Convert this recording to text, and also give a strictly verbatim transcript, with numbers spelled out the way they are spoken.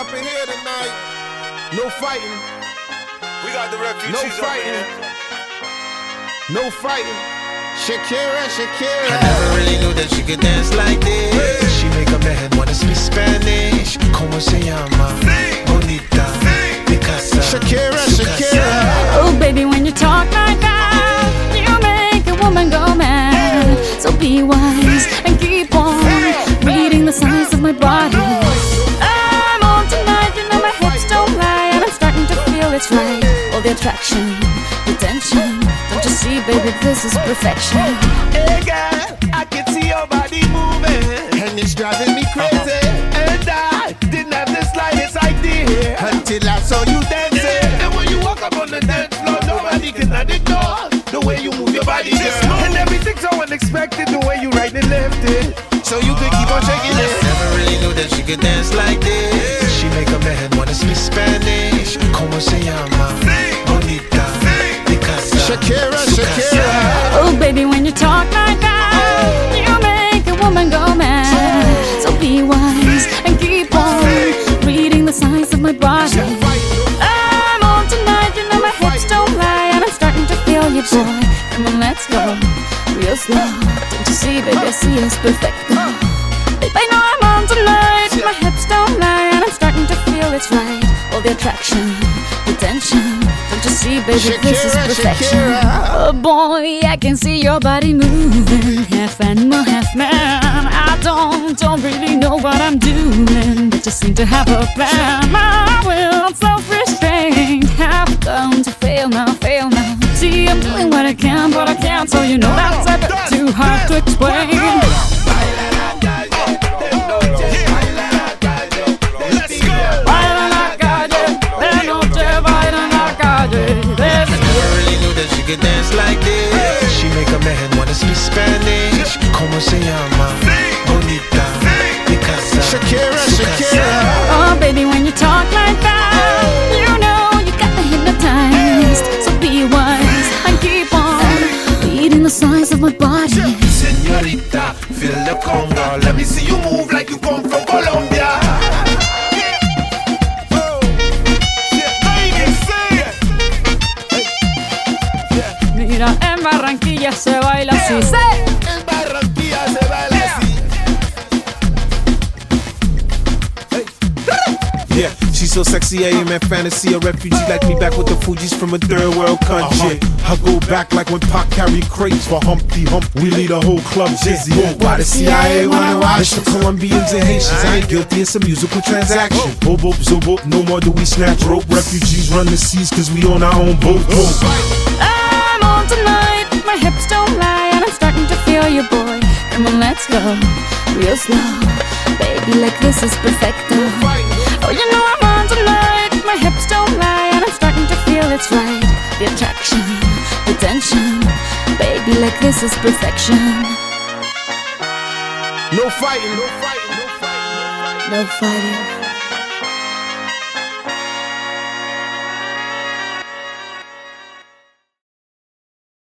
up in here tonight. No fighting. We got the refugees. No fighting. No fighting. Shakira, Shakira. I never really knew that she could dance like this. She make a man wanna speak Spanish. Como se llama? Bonita. Picasa. Shakira, Shakira. Oh baby, when you talk like that, you make a woman go mad. So be wise and keep on reading the signs of my body. I'm on tonight, you know my hips don't lie, and I'm starting to feel it's right. All the attraction, the tension. Don't you see, baby, this is perfection. Hey girl, I can see your body moving, And it's driving me crazy. and I didn't have the slightest idea Until I saw you dancing. And when you walk up on the dance floor, nobody can ignore the way you move your body, girl. And everything's so unexpected, the way you right and left it, So you could keep on shaking it. Never really knew that she could dance like this. She make a man wanna speak Spanish. Como se llama? Bonita. Picasa. Shakira, Shakira. Oh baby, when you talk like that, you make a woman go mad. So be wise and keep on reading the signs of my body. I'm on tonight, you know my hips don't lie, and I'm starting to feel you, boy. Come on, let's go real slow. Don't you see, baby, I see it's perfect. Babe, I know I'm on tonight. My hips don't lie, and I'm starting to feel it's right. All the attraction, the tension. Don't you see, baby, this is Shakira, perfection. Shakira. Oh boy, I can see your body moving, half animal, half man. I don't, don't really know what I'm doing, but just seem to have a plan. My will, self-restraint, have come to fail now, fail now. See, I'm doing what I can, but I can't, so you know that's a bit too hard to explain. Baila la calle, de noche baila la calle. Never really knew that she could dance like this. She make a man wanna speak Spanish. Como se llama? Bonita. Picasa. Shakira, Shakira. Oh baby, when you talk like that, you know you got me hypnotized. So be wise and keep on reading the signs of my body. Señorita, feel the conga. Let me see you move like you come from Colombia. Mira, en Barranquilla se baila así. ¡Sí! En Barranquilla se baila así. Yeah, she's so sexy, I am in fantasy. A refugee like me back with the Fugees from a third world country. I go back like when Pac carried crates for Humpty Hump. We lead a whole club dizzy. Why the C I A wanna watch the Colombians and Haitians? I ain't guilty, it's a musical transaction. Boop, boop, zo, boop, no more do we snatch rope. Refugees run the seas cause we own our own boat. I'm on tonight, my hips don't lie, and I'm starting to feel you, boy. Come on, let's go real slow. Baby, like this is perfecto. Oh, you know I'm on tonight, my hips don't lie, and I'm starting to feel it's right. The attraction, the tension. Baby, like this is perfection. No fighting. No fighting. No fighting. No fighting.